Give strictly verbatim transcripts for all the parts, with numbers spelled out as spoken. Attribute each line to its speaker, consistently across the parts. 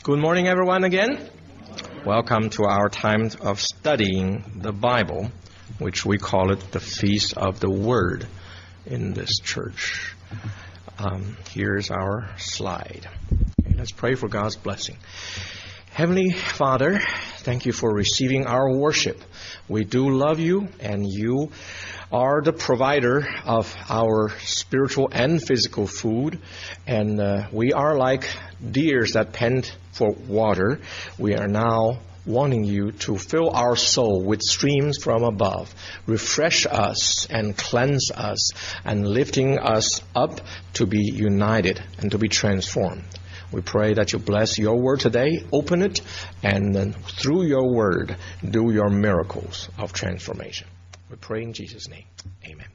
Speaker 1: Good morning, everyone, again. Welcome to our time of studying the Bible, which we call it the Feast of the Word in this church. Um, here's our slide. Okay, let's pray for God's blessing. Heavenly Father, thank you for receiving our worship. We do love you, and you are the provider of our spiritual and physical food. And uh, we are like deers that pant for water. We are now wanting you to fill our soul with streams from above, refresh us and cleanse us, and lifting us up to be united and to be transformed. We pray that you bless your word today, open it, and then through your word, do your miracles of transformation. We pray in Jesus' name. Amen.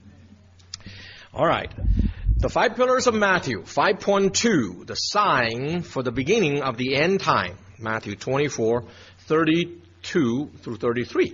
Speaker 1: All right. The five pillars of Matthew, five point two, the sign for the beginning of the end time. Matthew twenty-four, thirty-two through thirty-three.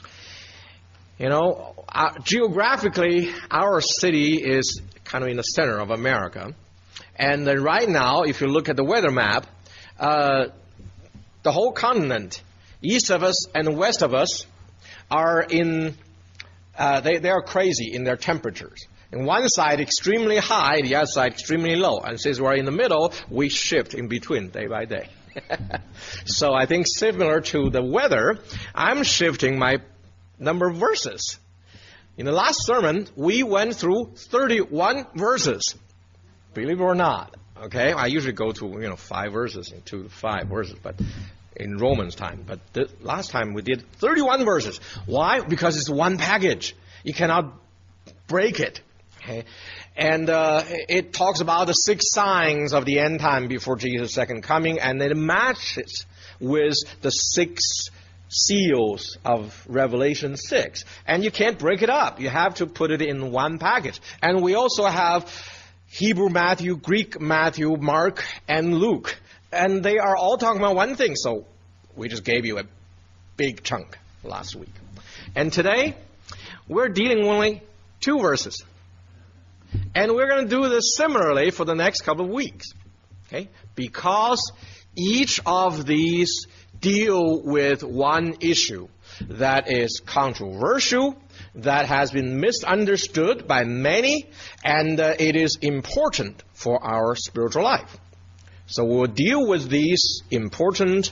Speaker 1: You know, uh, geographically, our city is kind of in the center of America. And uh, right now, if you look at the weather map, uh, the whole continent, east of us and west of us, are in, uh, they, they are crazy in their temperatures. In one side, extremely high, the other side, extremely low. And since we're in the middle, we shift in between day by day. So I think similar to the weather, I'm shifting my number of verses. In the last sermon, we went through thirty-one verses. Believe it or not, okay? I usually go to, you know, five verses and two to five verses, but in Romans time. But the last time we did thirty-one verses. Why? Because it's one package. You cannot break it. Okay? And uh, it talks about the six signs of the end time before Jesus' second coming, and it matches with the six seals of Revelation six. And you can't break it up. You have to put it in one package. And we also have Hebrew Matthew, Greek Matthew, Mark, and Luke. And they are all talking about one thing, so we just gave you a big chunk last week. And today, we're dealing with only two verses. And we're going to do this similarly for the next couple of weeks. Okay? Because each of these deal with one issue that is controversial, that has been misunderstood by many, and uh, it is important for our spiritual life. So we'll deal with these important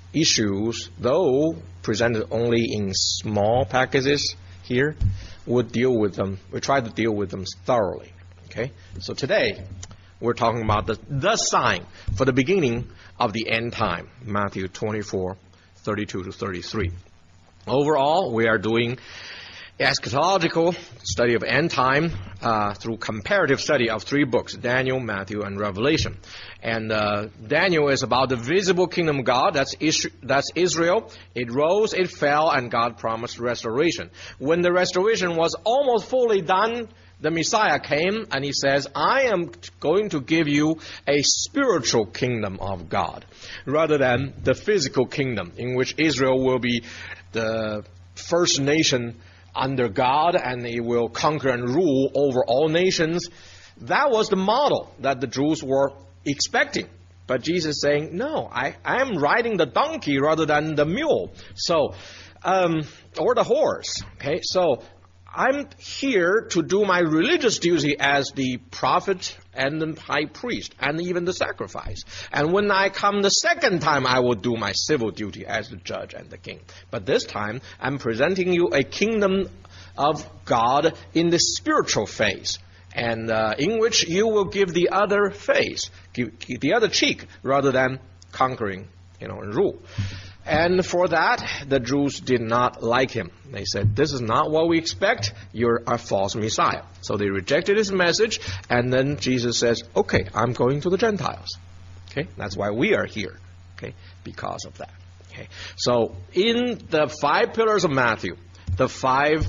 Speaker 1: issues, though presented only in small packages here. We'll deal with them. We try to deal with them thoroughly. Okay? So today, we're talking about the, the sign for the beginning of the end time. Matthew twenty-four, thirty-two to thirty-three. Overall, we are doing eschatological study of end time uh, through comparative study of three books, Daniel, Matthew, and Revelation. And uh, Daniel is about the visible kingdom of God. That's, Is- that's Israel. It rose, it fell, and God promised restoration. When the restoration was almost fully done, the Messiah came, and he says, I am going to give you a spiritual kingdom of God, rather than the physical kingdom, in which Israel will be the first nation under God, and he will conquer and rule over all nations. That was the model that the Jews were expecting. But Jesus is saying, no, I, I am riding the donkey rather than the mule. So, um, or the horse. Okay, so I'm here to do my religious duty as the prophet and the high priest and even the sacrifice. And when I come the second time, I will do my civil duty as the judge and the king. But this time, I'm presenting you a kingdom of God in the spiritual phase, and uh, in which you will give the other face, give, give the other cheek, rather than conquering, you know, and rule. And for that, the Jews did not like him. They said, this is not what we expect. You're a false Messiah. So they rejected his message. And then Jesus says, okay, I'm going to the Gentiles. Okay, that's why we are here. Okay, because of that. Okay, so in the five pillars of Matthew, the five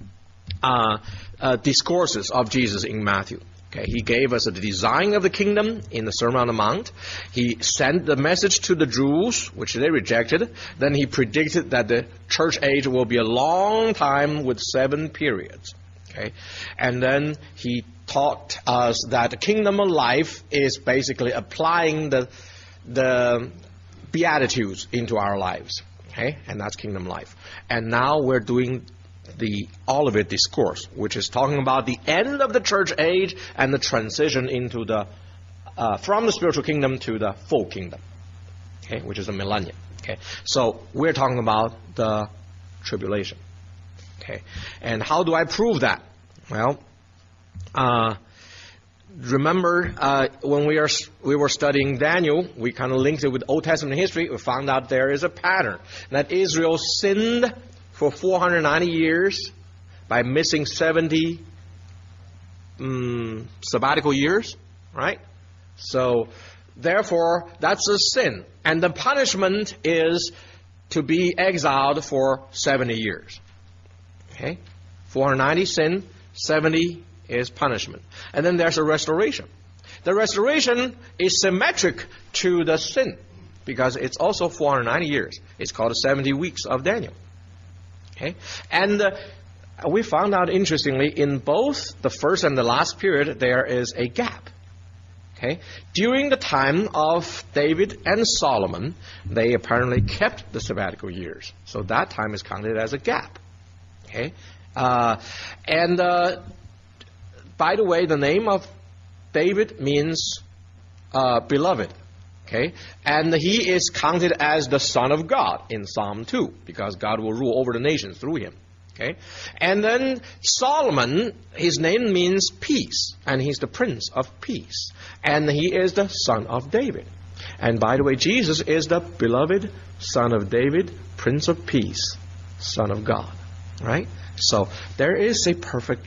Speaker 1: uh, uh, discourses of Jesus in Matthew. Okay, he gave us a design of the kingdom in the Sermon on the Mount. He sent the message to the Jews, which they rejected. Then he predicted that the church age will be a long time with seven periods. Okay, and then he taught us that the kingdom of life is basically applying the the Beatitudes into our lives. Okay? And that's kingdom life. And now we're doing the Olivet Discourse, which is talking about the end of the church age and the transition into the uh, from the spiritual kingdom to the full kingdom, okay, which is the millennium. Okay, so we're talking about the tribulation. Okay, and how do I prove that? Well, uh, remember uh, when we are we were studying Daniel, we kind of linked it with Old Testament history. We found out there is a pattern that Israel sinned for four hundred ninety years by missing seventy um, sabbatical years, right? So, therefore, that's a sin. And the punishment is to be exiled for seventy years. Okay? four hundred ninety sin, seventy is punishment. And then there's a restoration. The restoration is symmetric to the sin because it's also four hundred ninety years. It's called the seventy weeks of Daniel. Okay? And uh, we found out, interestingly, in both the first and the last period, there is a gap. Okay? During the time of David and Solomon, they apparently kept the sabbatical years. So that time is counted as a gap. Okay? Uh, and uh, by the way, the name of David means uh, beloved. Okay? And he is counted as the Son of God in Psalm two, because God will rule over the nations through him. Okay? And then Solomon, his name means peace, and he's the Prince of Peace. And he is the Son of David. And by the way, Jesus is the beloved Son of David, Prince of Peace, Son of God. Right? So there is a perfect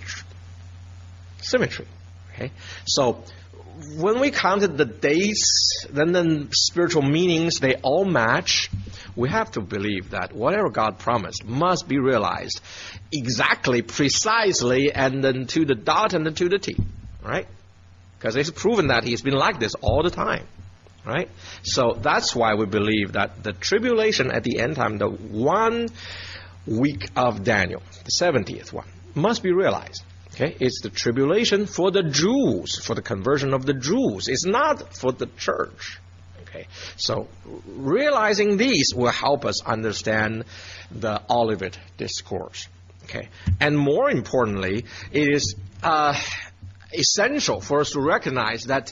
Speaker 1: symmetry. Okay? So when we counted the dates, then the spiritual meanings, they all match. We have to believe that whatever God promised must be realized exactly, precisely, and then to the dot and then to the T. Right? Because it's proven that he's been like this all the time. Right? So that's why we believe that the tribulation at the end time, the one week of Daniel, the seventieth one, must be realized. Okay, it's the tribulation for the Jews, for the conversion of the Jews. It's not for the church. Okay, so realizing these will help us understand the Olivet Discourse. Okay, and more importantly, it is uh, essential for us to recognize that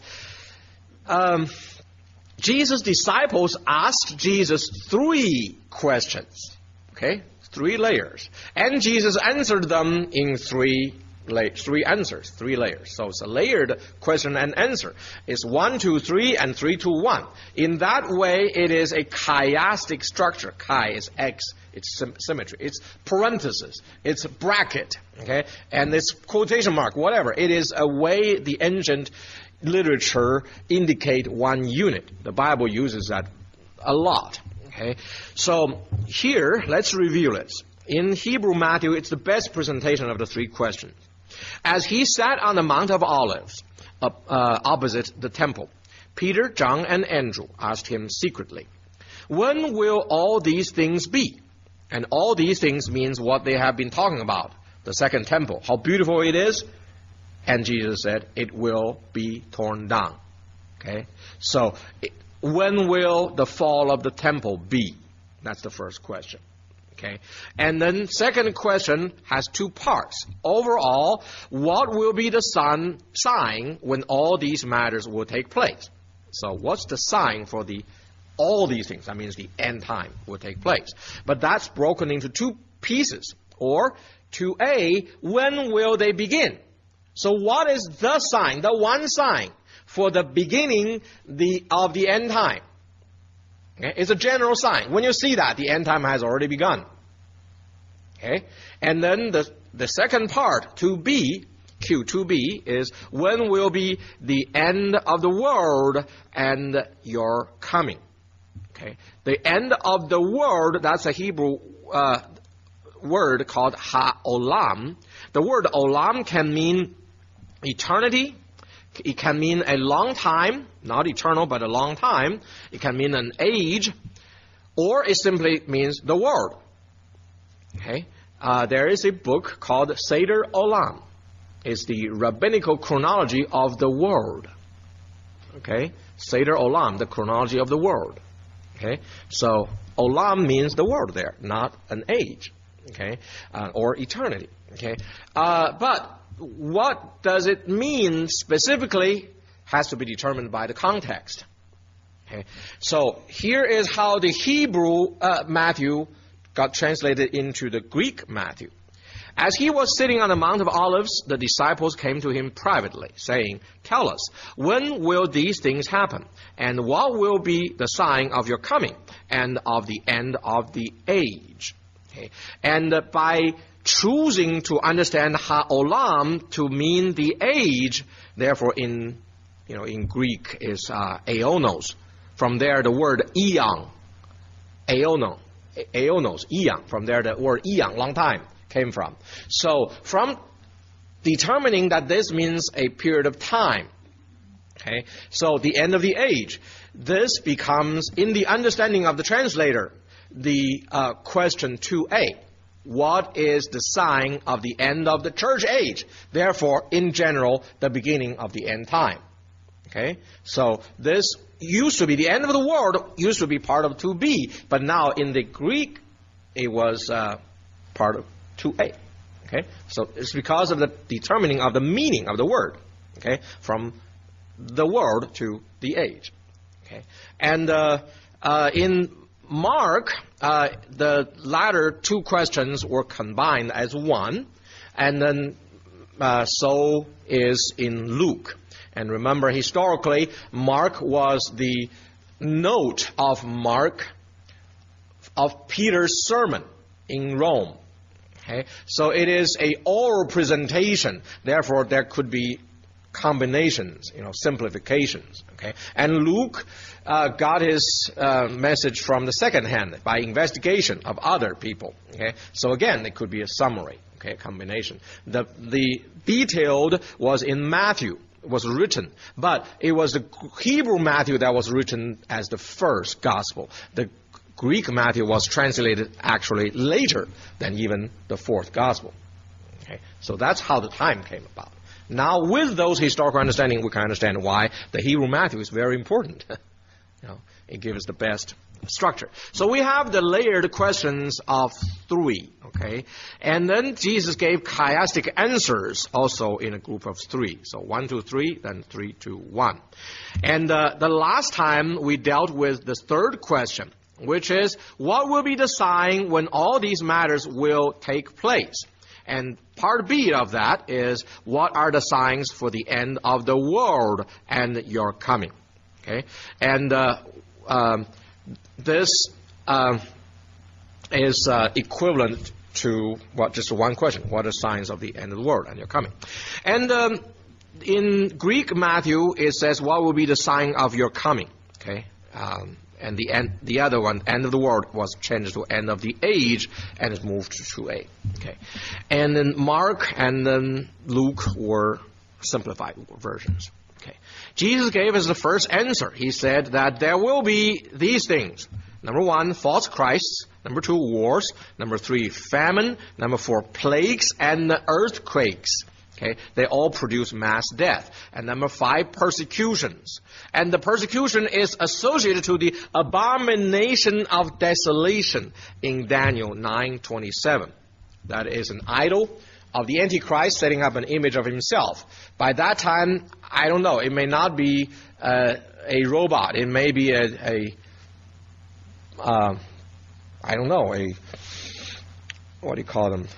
Speaker 1: um, Jesus' disciples asked Jesus three questions. Okay, three layers, and Jesus answered them in three. Three answers, three layers. So it's a layered question and answer. It's one, two, three, and three, two, one. In that way, it is a chiastic structure. Chi is X. It's sym- symmetry. It's parenthesis. It's bracket. Okay, and it's quotation mark. Whatever. It is a way the ancient literature indicate one unit. The Bible uses that a lot. Okay, so here let's review this. In Hebrew Matthew, it's the best presentation of the three questions. As he sat on the Mount of Olives, uh, uh, opposite the temple, Peter, John, and Andrew asked him secretly, "When will all these things be?" And all these things means what they have been talking about, the second temple, how beautiful it is. And Jesus said, "It will be torn down." Okay, so it, when will the fall of the temple be? That's the first question. Okay. And then second question has two parts. Overall, what will be the sun, sign when all these matters will take place? So what's the sign for the all these things? That means the end time will take place. But that's broken into two pieces. Or two A, when will they begin? So what is the sign, the one sign for the beginning the, of the end time? Okay? It's a general sign. When you see that, the end time has already begun. Okay? And then the, the second part, two B, Q two B, is when will be the end of the world and your coming. Okay? The end of the world, that's a Hebrew uh, word called ha-olam. The word olam can mean eternity. It can mean a long time, not eternal, but a long time. It can mean an age, or it simply means the world. Okay, uh, there is a book called Seder Olam. It's the rabbinical chronology of the world. Okay, Seder Olam, the chronology of the world. Okay, so Olam means the world there, not an age, okay, uh, or eternity. Okay, uh, but what does it mean specifically has to be determined by the context. Okay, so here is how the Hebrew uh, Matthew got translated into the Greek Matthew. As he was sitting on the Mount of Olives, the disciples came to him privately, saying, "Tell us, when will these things happen? And what will be the sign of your coming and of the end of the age?" Okay. And uh, by choosing to understand ha'olam to mean the age, therefore in you know in Greek is uh, aeonos. From there the word eon, aeono, aeonos, eon. From there the word eon, long time, came from. So from determining that this means a period of time, okay, so the end of the age, this becomes, in the understanding of the translator, the uh, question two A. What is the sign of the end of the church age? Therefore, in general, the beginning of the end time. Okay, so this used to be the end of the world, used to be part of two B, but now in the Greek, it was uh, part of two A. Okay, so it's because of the determining of the meaning of the word. Okay, from the world to the age. Okay, and uh, uh, in Mark, uh, the latter two questions were combined as one, and then uh, so is in Luke. And remember, historically, Mark was the note of Mark of Peter's sermon in Rome. Okay, so it is a oral presentation. Therefore, there could be combinations, you know, simplifications. Okay, and Luke uh, got his uh, message from the second hand by investigation of other people. Okay, so again, it could be a summary. Okay, combination. The the detailed was in Matthew. Was written, but it was the Hebrew Matthew that was written as the first gospel. The Greek Matthew was translated actually later than even the fourth gospel. Okay, so that's how the time came about. Now, with those historical understanding, we can understand why the Hebrew Matthew is very important. You know, it gives the best structure. So we have the layered questions of three, okay? And then Jesus gave chiastic answers also in a group of three. So one, two, three, then three, two, one. And uh, the last time we dealt with the third question, which is, what will be the sign when all these matters will take place? And part B of that is, what are the signs for the end of the world and your coming? Okay? And uh, um, this uh, is uh, equivalent to what just one question. What are signs of the end of the world and your coming? And um, in Greek Matthew, it says, what will be the sign of your coming? Okay? Um, and the end, the other one, end of the world, was changed to end of the age, and it moved to two A. Okay? And then Mark and then Luke were simplified versions. Okay. Jesus gave us the first answer. He said that there will be these things. Number one, false Christs. Number two, wars. Number three, famine. Number four, plagues and earthquakes. Okay, they all produce mass death. And number five, persecutions. And the persecution is associated to the abomination of desolation in Daniel nine twenty-seven. That is an idol of the Antichrist setting up an image of himself. By that time, I don't know, it may not be uh, a robot. It may be a, a uh, I don't know, a, what do you call them?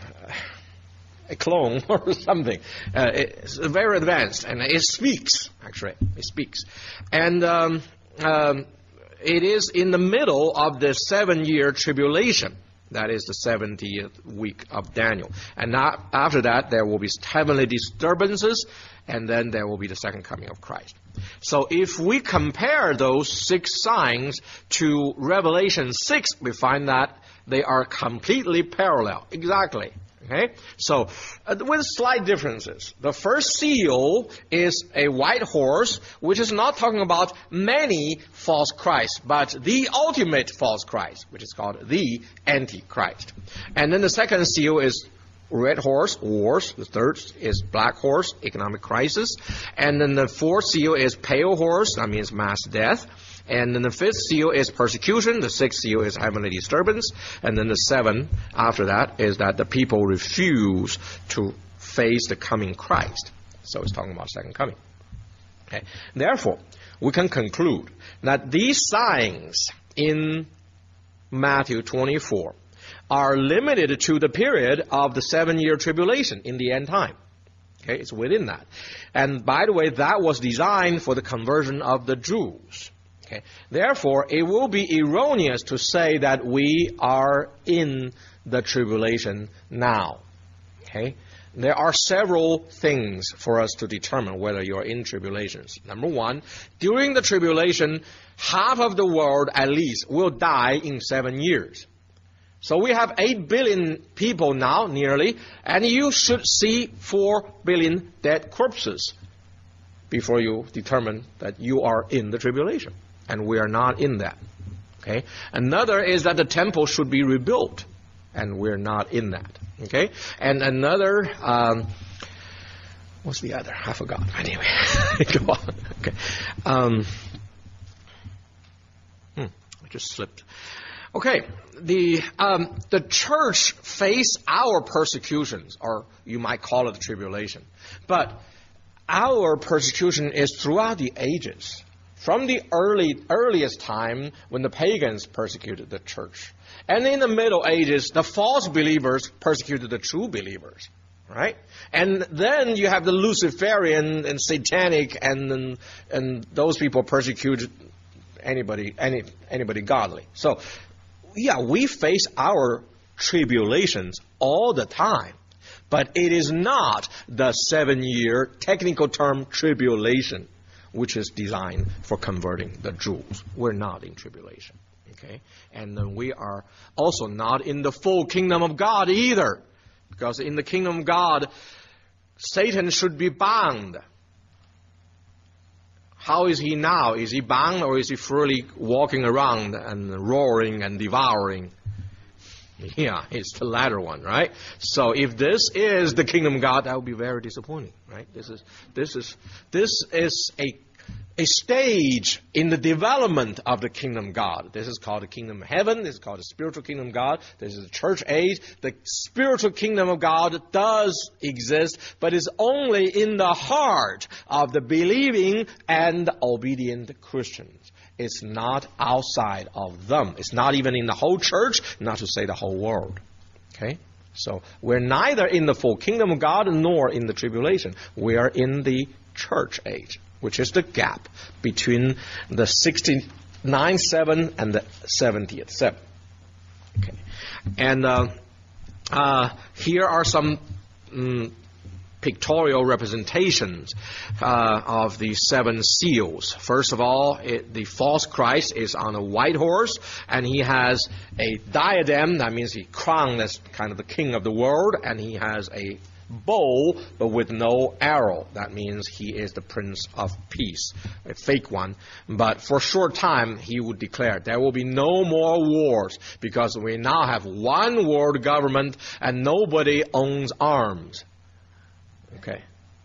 Speaker 1: A clone or something. Uh, it's very advanced, and it speaks, actually. It speaks. And um, um, it is in the middle of the seven-year tribulation. That is the seventieth week of Daniel. And now, after that, there will be heavenly disturbances, and then there will be the second coming of Christ. So if we compare those six signs to Revelation six, we find that they are completely parallel. Exactly. Okay? So, uh, with slight differences. The first seal is a white horse, which is not talking about many false Christs, but the ultimate false Christ, which is called the Antichrist. And then the second seal is red horse, wars. The third is black horse, economic crisis. And then the fourth seal is pale horse, that means mass death. And then the fifth seal is persecution. The sixth seal is heavenly disturbance. And then the seventh, after that, is that the people refuse to face the coming Christ. So it's talking about second coming. Okay. Therefore, we can conclude that these signs in Matthew twenty-four are limited to the period of the seven-year tribulation in the end time. Okay, it's within that. And by the way, that was designed for the conversion of the Jews. Okay. Therefore, it will be erroneous to say that we are in the tribulation now. Okay. There are several things for us to determine whether you're in tribulations. Number one, during the tribulation, half of the world at least will die in seven years. So we have eight billion people now, nearly, and you should see four billion dead corpses before you determine that you are in the tribulation. And we are not in that. Okay. Another is that the temple should be rebuilt, and we're not in that. Okay. And another, um, what's the other? I forgot. Anyway, go on. Okay. Um, hmm, I just slipped. Okay. The um, the church faced our persecutions, or you might call it the tribulation, but our persecution is throughout the ages. From the early earliest time when the pagans persecuted the church. And in the Middle Ages, the false believers persecuted the true believers. Right? And then you have the Luciferian and Satanic and and those people persecuted anybody any anybody godly. So yeah, we face our tribulations all the time. But it is not the seven-year technical term tribulation, which is designed for converting the Jews. We're not in tribulation. Okay? And then we are also not in the full kingdom of God either. Because in the kingdom of God, Satan should be bound. How is he now? Is he bound, or is he freely walking around and roaring and devouring? Yeah, it's the latter one, right? So if this is the kingdom of God, that would be very disappointing, right? This is this is this is a a stage in the development of the kingdom of God. This is called the kingdom of heaven. This is called the spiritual kingdom of God. This is the church age. The spiritual kingdom of God does exist, but is only in the heart of the believing and obedient Christians. It's not outside of them. It's not even in the whole church, not to say the whole world. Okay? So we're neither in the full kingdom of God nor in the tribulation. We are in the church age, which is the gap between the sixty-ninth seven and the seventieth seven. Okay. And uh, uh, here are some um, pictorial representations uh, of the seven seals. First of all, it, the false Christ is on a white horse, and he has a diadem. That means he crowned as kind of the king of the world, and he has a bow, but with no arrow. That means he is the Prince of Peace, a fake one. But for a short time, he would declare there will be no more wars, because we now have one world government and nobody owns arms. Okay.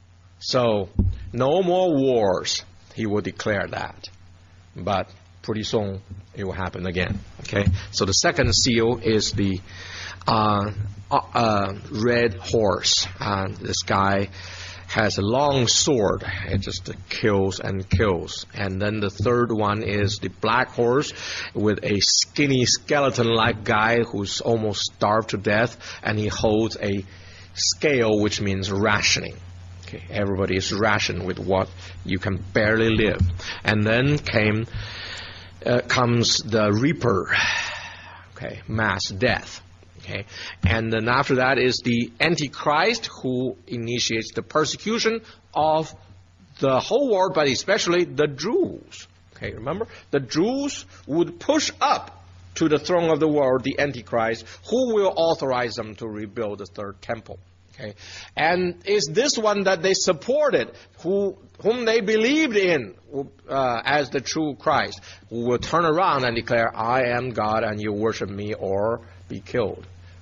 Speaker 1: So, no more wars. He will declare that. But pretty soon, it will happen again. Okay. So the second seal is the uh, uh, red horse. Uh, this guy has a long sword. It just kills and kills. And then the third one is the black horse with a skinny skeleton-like guy who's almost starved to death, and he holds a scale, which means rationing. Okay, everybody is rationed with what you can barely live. And then came uh, comes the reaper. Okay, mass death. Okay, and then after that is the Antichrist, who initiates the persecution of the whole world, but especially the Jews. Okay, remember, the Jews would push up to the throne of the world the Antichrist, who will authorize them to rebuild the third temple. Okay, and is this one that they supported, who whom they believed in uh, as the true Christ, who will turn around and declare, "I am God, and you worship me or be killed."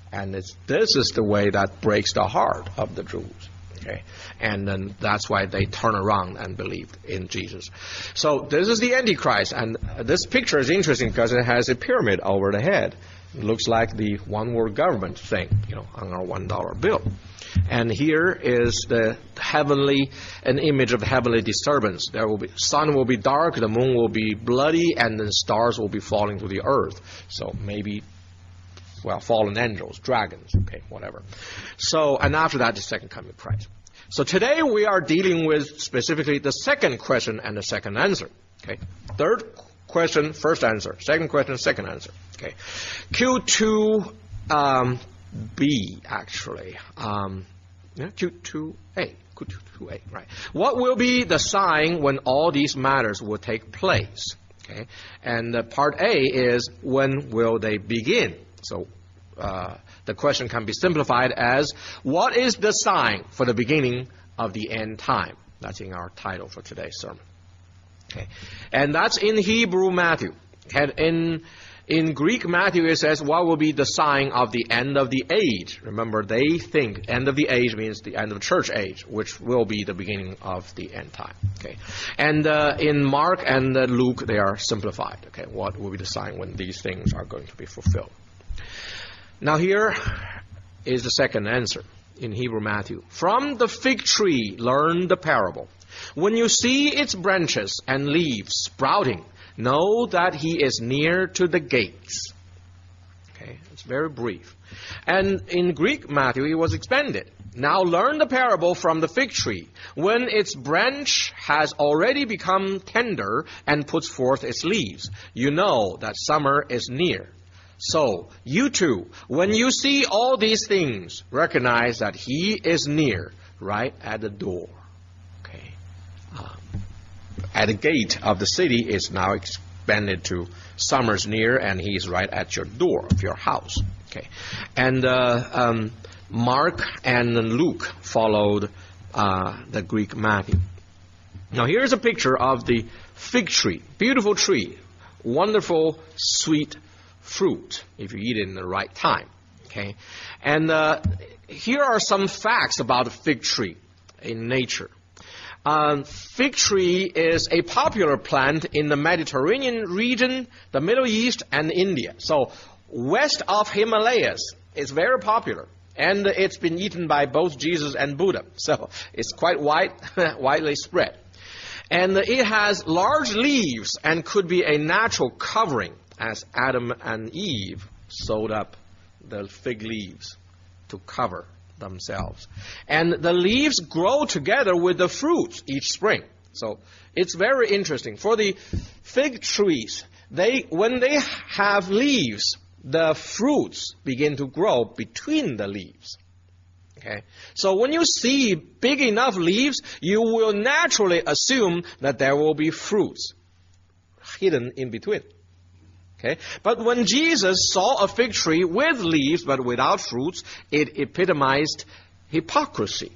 Speaker 1: And it's, this is the way that breaks the heart of the Jews. Okay, and then that's why they turn around and believed in Jesus. So this is the Antichrist, and this picture is interesting because it has a pyramid over the head. It looks like the one world government thing, you know, on our one dollar bill. And here is the heavenly, an image of heavenly disturbance. There will be, sun will be dark, the moon will be bloody, and the stars will be falling to the earth. So maybe, well, fallen angels, dragons, okay, whatever. So, and after that, the second coming of Christ. So today we are dealing with specifically the second question and the second answer. Okay, third question, first answer. Second question, second answer. Okay, Q two um, B actually. Um, yeah, Q two A. Q two A, right. What will be the sign when all these matters will take place? Okay, and uh, part A is when will they begin? So uh, the question can be simplified as, what is the sign for the beginning of the end time? That's in our title for today's sermon. Okay, and that's in Hebrew Matthew. And in in Greek Matthew it says, what will be the sign of the end of the age? Remember, they think end of the age means the end of church age, which will be the beginning of the end time. Okay, and uh, in Mark and uh, Luke they are simplified. Okay, what will be the sign when these things are going to be fulfilled? Now here is the second answer in Hebrew Matthew. From the fig tree learn the parable. When you see its branches and leaves sprouting, know that he is near to the gates. Okay, it's very brief. And in Greek Matthew it was expanded. Now learn the parable from the fig tree. When its branch has already become tender and puts forth its leaves, you know that summer is near. So, you too, when you see all these things, recognize that he is near, right at the door. Okay, um, at the gate of the city is now expanded to summer's near, and he is right at your door of your house. Okay, and uh, um, Mark and Luke followed uh, the Greek Matthew. Now, here's a picture of the fig tree, beautiful tree, wonderful, sweet fruit if you eat it in the right time. Okay, and uh, here are some facts about a fig tree in nature. Um, fig tree is a popular plant in the Mediterranean region, the Middle East, and India. So west of Himalayas, it's very popular, and it's been eaten by both Jesus and Buddha. So it's quite wide, widely spread, and it has large leaves and could be a natural covering, as Adam and Eve sewed up the fig leaves to cover themselves. And the leaves grow together with the fruits each spring. So it's very interesting. For the fig trees, they when they have leaves, the fruits begin to grow between the leaves. Okay? So when you see big enough leaves, you will naturally assume that there will be fruits hidden in between. Okay? But when Jesus saw a fig tree with leaves but without fruits, it epitomized hypocrisy.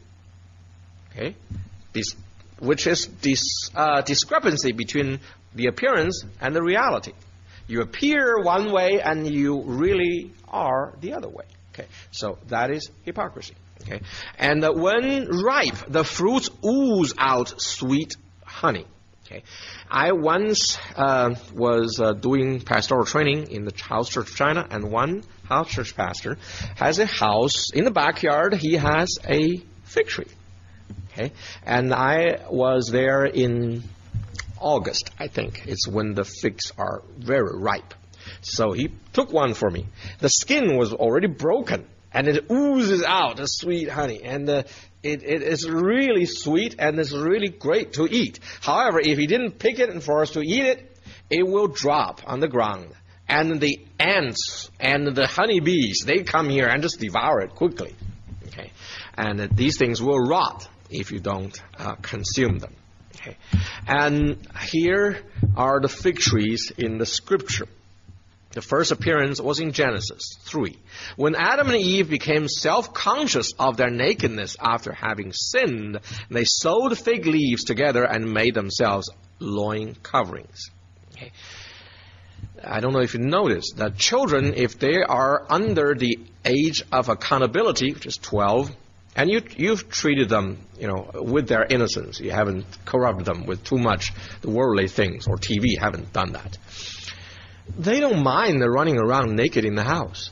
Speaker 1: Okay? This, which is this uh, discrepancy between the appearance and the reality. You appear one way and you really are the other way. Okay? So that is hypocrisy. Okay? And uh, when ripe, the fruits ooze out sweet honey. Okay. I once uh, was uh, doing pastoral training in the house church of China, and one house church pastor has a house in the backyard. He has a fig tree. Okay, and I was there in August, I think. It's when the figs are very ripe. So he took one for me. The skin was already broken, and it oozes out the sweet honey, and uh, It, it is really sweet and it's really great to eat. However, if you didn't pick it and for us to eat it, it will drop on the ground. And the ants and the honeybees, they come here and just devour it quickly. Okay, and uh, these things will rot if you don't uh, consume them. Okay, and here are the fig trees in the scripture. The first appearance was in Genesis three. When Adam and Eve became self-conscious of their nakedness after having sinned, they sewed fig leaves together and made themselves loin coverings. Okay. I don't know if you noticed that children, if they are under the age of accountability, which is twelve, and you, you've treated them, you know, with their innocence, you haven't corrupted them with too much the worldly things, or T V, haven't done that. They don't mind the running around naked in the house.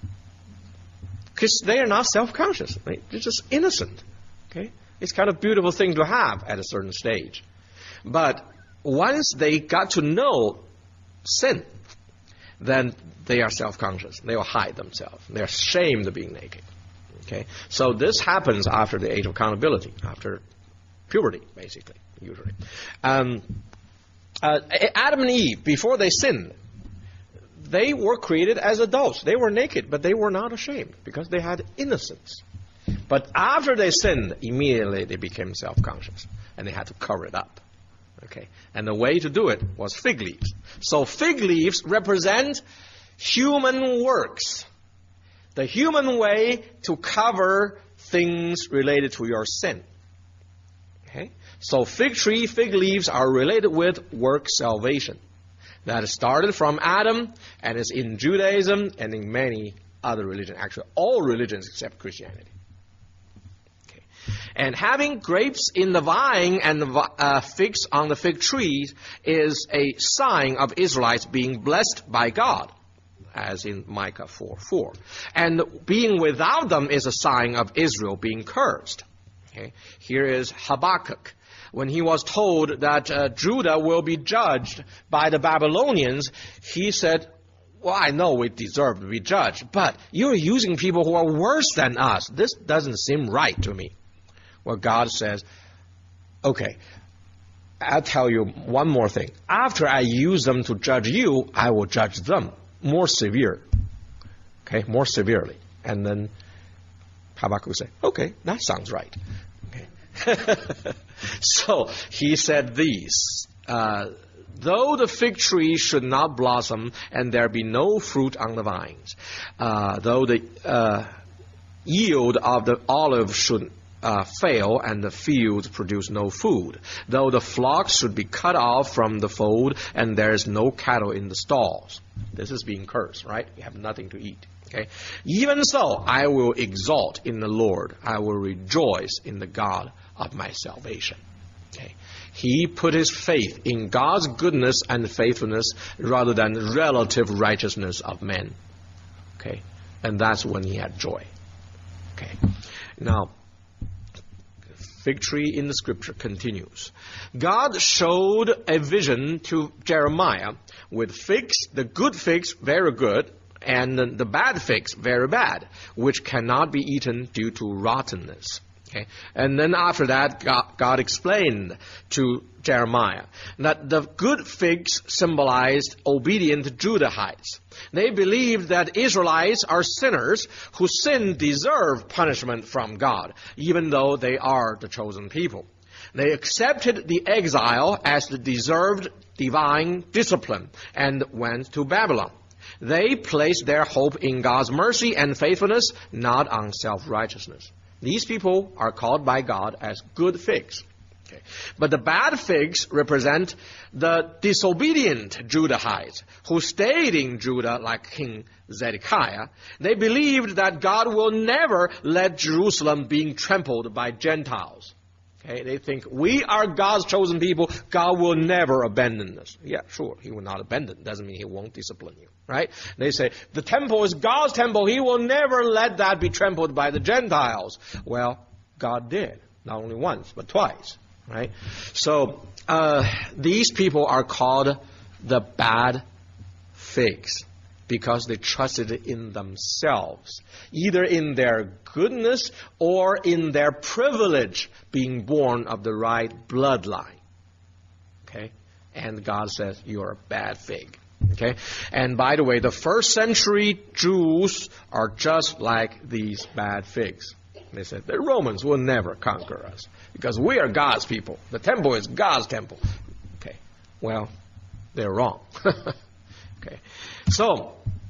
Speaker 1: Because they are not self-conscious. They're just innocent. Okay? It's kind of beautiful thing to have at a certain stage. But once they got to know sin, then they are self-conscious. They will hide themselves. They are ashamed of being naked. Okay? So this happens after the age of accountability, after puberty, basically, usually. Um, uh, Adam and Eve, before they sinned, they were created as adults. They were naked, but they were not ashamed because they had innocence. But after they sinned, immediately they became self-conscious, and they had to cover it up. Okay, and the way to do it was fig leaves. So fig leaves represent human works, the human way to cover things related to your sin. Okay, so fig tree, fig leaves are related with work salvation. That started from Adam and is in Judaism and in many other religions, actually all religions except Christianity. Okay. And having grapes in the vine and the uh, figs on the fig trees is a sign of Israelites being blessed by God, as in Micah four four. And being without them is a sign of Israel being cursed. Okay. Here is Habakkuk. When he was told that uh, Judah will be judged by the Babylonians, he said, well, I know we deserve to be judged, but you're using people who are worse than us. This doesn't seem right to me. Well, God says, okay, I'll tell you one more thing. After I use them to judge you, I will judge them more severe. Okay, more severely. And then Habakkuk said, okay, that sounds right. So he said these, uh, though the fig tree should not blossom and there be no fruit on the vines, uh, though the uh, yield of the olive should uh, fail and the fields produce no food, though the flocks should be cut off from the fold and there is no cattle in the stalls. This is being cursed, right? You have nothing to eat. Okay. Even so, I will exalt in the Lord. I will rejoice in the God of my salvation. Okay. He put his faith in God's goodness and faithfulness rather than relative righteousness of men. Okay. And that's when he had joy. Okay. Now, fig tree in the scripture continues. God showed a vision to Jeremiah with figs, the good figs, very good, and the bad figs, very bad, which cannot be eaten due to rottenness. Okay. And then after that, God, God explained to Jeremiah that the good figs symbolized obedient Judahites. They believed that Israelites are sinners whose sin deserve punishment from God, even though they are the chosen people. They accepted the exile as the deserved divine discipline and went to Babylon. They placed their hope in God's mercy and faithfulness, not on self-righteousness. These people are called by God as good figs. Okay. But the bad figs represent the disobedient Judahites who stayed in Judah like King Zedekiah. They believed that God will never let Jerusalem being trampled by Gentiles. Okay, they think, we are God's chosen people. God will never abandon us. Yeah, sure, he will not abandon. Doesn't mean he won't discipline you, right? They say, the temple is God's temple. He will never let that be trampled by the Gentiles. Well, God did. Not only once, but twice, right? So, uh, these people are called the bad figs, because they trusted in themselves, either in their goodness or in their privilege being born of the right bloodline. Okay? And God says, you're a bad fig. Okay? And by the way, the first century Jews are just like these bad figs. They said, the Romans will never conquer us because we are God's people. The temple is God's temple. Okay. Well, they're wrong. Okay. So,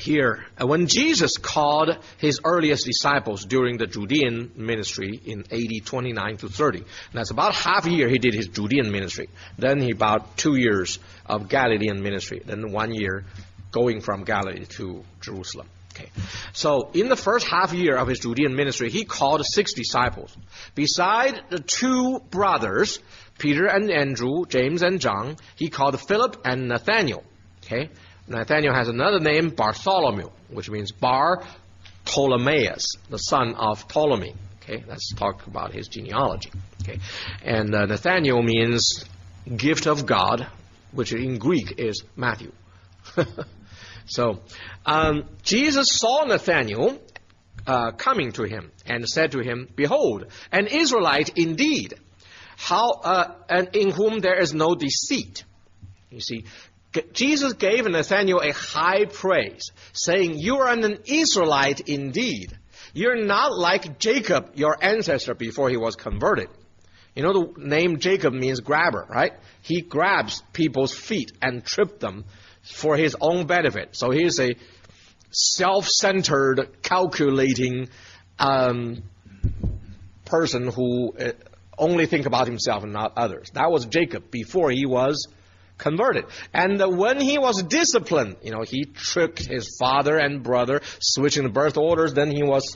Speaker 1: here, uh, when Jesus called his earliest disciples during the Judean ministry in A D twenty-nine to thirty, that's about half a year he did his Judean ministry. Then he about two years of Galilean ministry. Then one year going from Galilee to Jerusalem. Okay. So in the first half year of his Judean ministry, he called six disciples. Beside the two brothers, Peter and Andrew, James and John, he called Philip and Nathanael. Okay. Nathanael has another name, Bartholomew, which means Bar Ptolemaeus, the son of Ptolemy. Okay. Let's talk about his genealogy. Okay. And uh, Nathanael means gift of God, which in Greek is Matthew. So, um, Jesus saw Nathanael uh, coming to him and said to him, "Behold, an Israelite indeed, how uh, and in whom there is no deceit." You see, G- Jesus gave Nathanael a high praise, saying, "You are an Israelite indeed. You're not like Jacob, your ancestor, before he was converted." You know, the name Jacob means grabber, right? He grabs people's feet and trips them for his own benefit. So he is a self-centered, calculating um, person who uh, only think about himself and not others. That was Jacob before he was converted. And uh, when he was disciplined, you know, he tricked his father and brother, switching the birth orders. Then he was,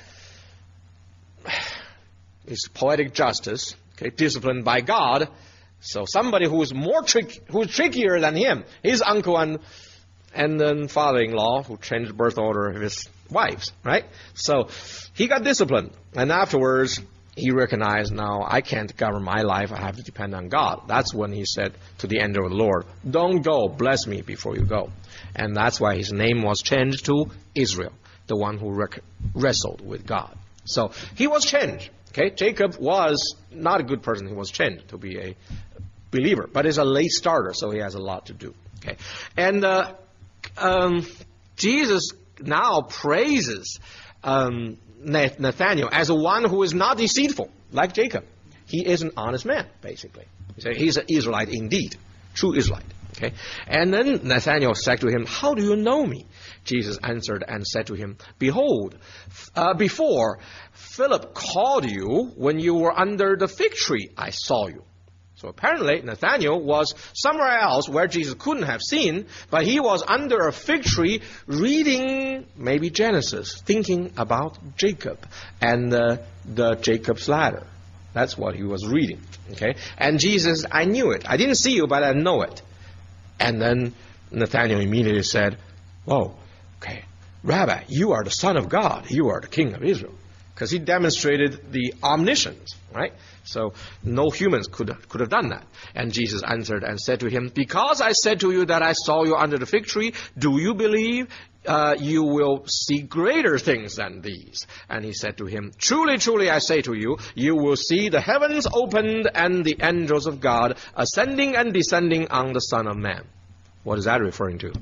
Speaker 1: it's poetic justice, okay, disciplined by God. So somebody who is more trick, who is trickier than him, his uncle and and then father-in-law who changed the birth order of his wives, right? So he got disciplined, and afterwards he recognized, now I can't govern my life, I have to depend on God. That's when he said to the angel of the Lord, "Don't go, bless me before you go." And that's why his name was changed to Israel, the one who rec- wrestled with God. So he was changed. Okay, Jacob was not a good person. He was changed to be a believer, but is a late starter, so he has a lot to do. Okay, and uh, um, Jesus now praises um, Nathanael as a one who is not deceitful, like Jacob. He is an honest man, basically. He's an Israelite indeed, true Israelite. Okay, and then Nathanael said to him, "How do you know me?" Jesus answered and said to him, "Behold, uh, before Philip called you, when you were under the fig tree, I saw you." So apparently Nathanael was somewhere else where Jesus couldn't have seen, but he was under a fig tree reading maybe Genesis, thinking about Jacob and uh, the Jacob's ladder. That's what he was reading. Okay, and Jesus, "I knew it. I didn't see you, but I know it." And then Nathanael immediately said, "Whoa, okay, Rabbi, you are the Son of God. You are the King of Israel." Because he demonstrated the omniscience, right? So no humans could, could have done that. And Jesus answered and said to him, "Because I said to you that I saw you under the fig tree, do you believe? Uh, you will see greater things than these." And he said to him, "Truly, truly, I say to you, you will see the heavens opened and the angels of God ascending and descending on the Son of Man." What is that referring to?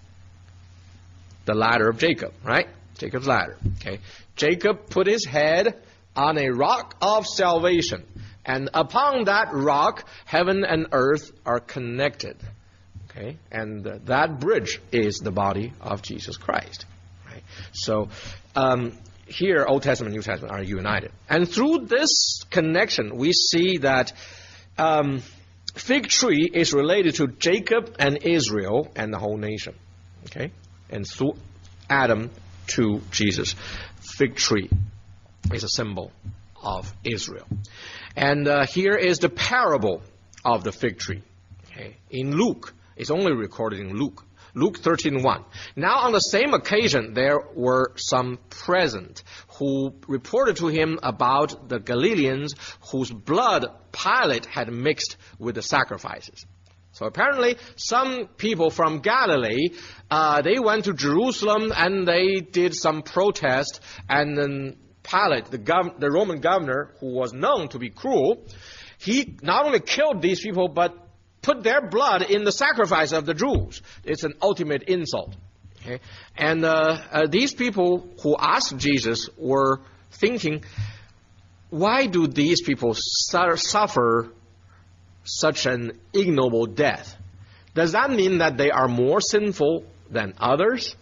Speaker 1: The ladder of Jacob, right? Jacob's ladder. Okay. Jacob put his head on a rock of salvation, and upon that rock, heaven and earth are connected. Okay, and uh, that bridge is the body of Jesus Christ. Right. So um, here, Old Testament and New Testament are united, and through this connection, we see that um, fig tree is related to Jacob and Israel and the whole nation. Okay, and through Adam to Jesus, fig tree is a symbol of Israel. And uh, here is the parable of the fig tree. Okay. In Luke, it's only recorded in Luke. Luke thirteen one. Now on the same occasion, there were some present who reported to him about the Galileans whose blood Pilate had mixed with the sacrifices. So apparently, some people from Galilee, uh, they went to Jerusalem and they did some protest, and then Pilate, the, gov- the Roman governor, who was known to be cruel, he not only killed these people, but put their blood in the sacrifice of the Jews. It's an ultimate insult. Okay? And uh, uh, these people who asked Jesus were thinking, why do these people su- suffer such an ignoble death? Does that mean that they are more sinful than others?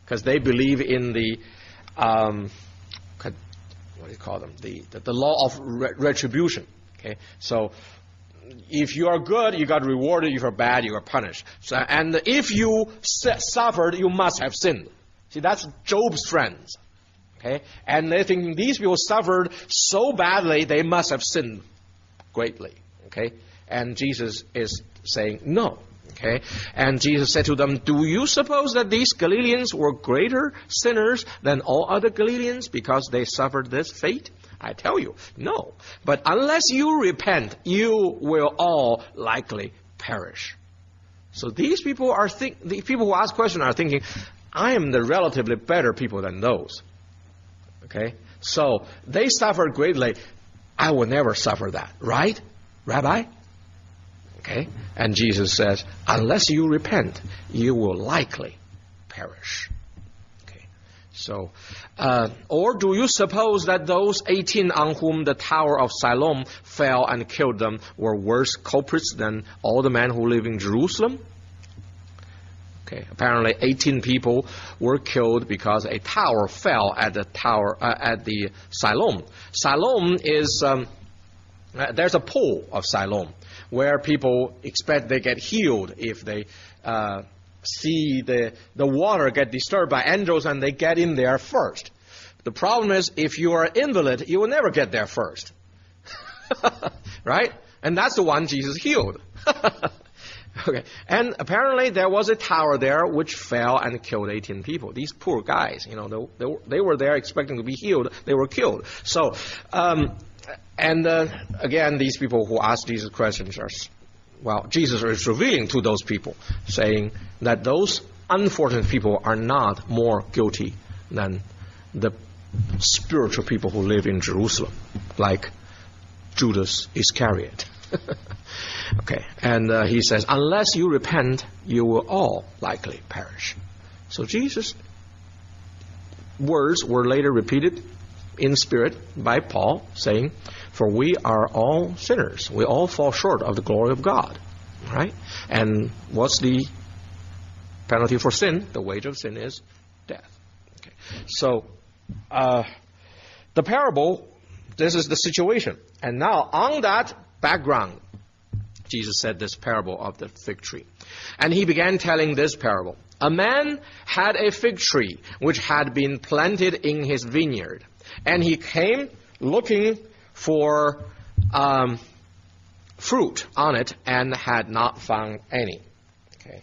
Speaker 1: because they believe in the, um, what do you call them, the, the, the law of re- retribution. Okay, so if you are good, you got rewarded. If you're bad, you are punished. So, and if you su- suffered, you must have sinned. See, that's Job's friends. Okay, and they think these people suffered so badly, they must have sinned greatly. Okay, and Jesus is saying no. Okay, and Jesus said to them, "Do you suppose that these Galileans were greater sinners than all other Galileans because they suffered this fate? I tell you, no. But unless you repent, you will all likely perish." So these people are think the people who ask questions are thinking, I am the relatively better people than those. Okay, so they suffered greatly. I will never suffer that, right, Rabbi? Okay, and Jesus says, unless you repent, you will likely perish. Okay, so, uh, or do you suppose that those eighteen on whom the Tower of Siloam fell and killed them were worse culprits than all the men who live in Jerusalem? Okay, apparently eighteen people were killed because a tower fell at the tower uh, at the Siloam. Siloam is um, uh, there's a pool of Siloam where people expect they get healed if they uh, see the the water get disturbed by angels and they get in there first. The problem is if you are an invalid, you will never get there first, right? And that's the one Jesus healed. Okay, and apparently there was a tower there which fell and killed eighteen people. These poor guys, you know, they, they, they were there expecting to be healed. They were killed. So, um, and uh, again, these people who ask Jesus questions are, well, Jesus is revealing to those people, saying that those unfortunate people are not more guilty than the spiritual people who live in Jerusalem, like Judas Iscariot. Okay, and uh, he says, unless you repent, you will all likely perish. So Jesus' words were later repeated in spirit by Paul, saying, for we are all sinners. We all fall short of the glory of God. Right? And what's the penalty for sin? The wage of sin is death. Okay. So, uh, the parable, this is the situation. And now, on that background, Jesus said this parable of the fig tree. And he began telling this parable. A man had a fig tree which had been planted in his vineyard. And he came looking for um, fruit on it and had not found any. Okay.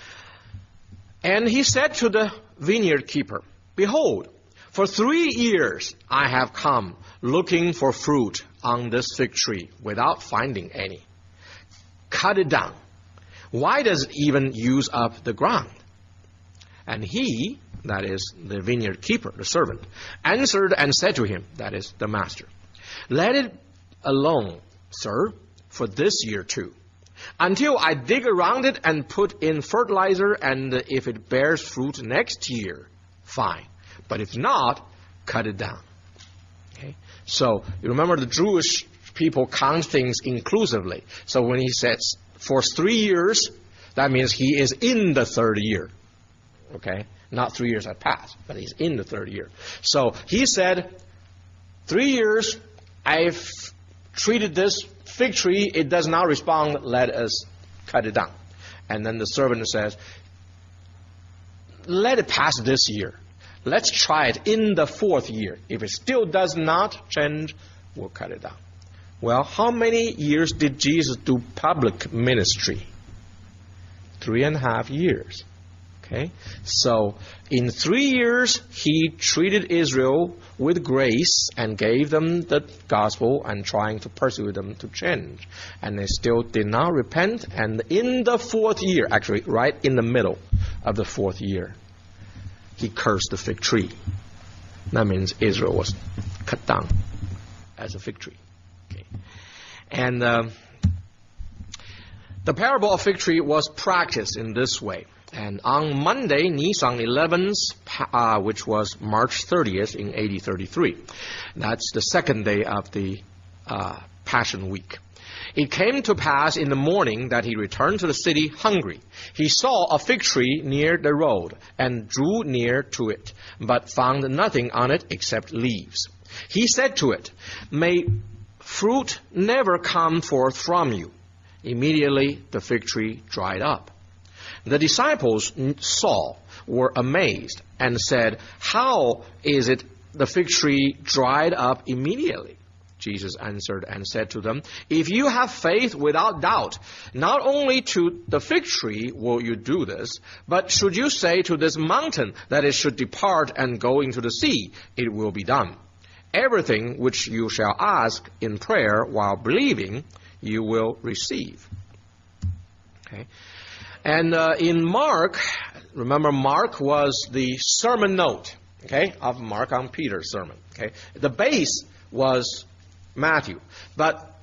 Speaker 1: And he said to the vineyard keeper, behold, for three years I have come looking for fruit on this fig tree without finding any. Cut it down. Why does it even use up the ground? And he, that is the vineyard keeper, the servant, answered and said to him, that is the master, let it alone, sir, for this year too, until I dig around it and put in fertilizer, and if it bears fruit next year, fine. But if not, cut it down. Okay? So, you remember the Jewish people count things inclusively. So when he says for three years, that means he is in the third year. Okay? Not three years had passed, but he's in the third year. So he said, three years, I've treated this fig tree, it does not respond, let us cut it down. And then the servant says, let it pass this year. Let's try it in the fourth year. If it still does not change, we'll cut it down. Well, how many years did Jesus do public ministry? Three and a half years. Okay? So, in three years, he treated Israel with grace and gave them the gospel and trying to persuade them to change. And they still did not repent. And in the fourth year, actually right in the middle of the fourth year, he cursed the fig tree. That means Israel was cut down as a fig tree. Okay. And uh, the parable of fig tree was practiced in this way. And on Monday, Nisan eleventh, uh, which was March thirtieth in A D thirty-three, that's the second day of the uh, Passion Week. It came to pass in the morning that he returned to the city hungry. He saw a fig tree near the road and drew near to it, but found nothing on it except leaves. He said to it, "May fruit never come forth from you." Immediately the fig tree dried up. The disciples saw, were amazed, and said, "How is it the fig tree dried up immediately?" Jesus answered and said to them, "If you have faith without doubt, not only to the fig tree will you do this, but should you say to this mountain that it should depart and go into the sea, it will be done. Everything which you shall ask in prayer while believing, you will receive." Okay. And uh, in Mark, remember Mark was the sermon note, okay, of Mark on Peter's sermon. Okay. The base was Matthew, but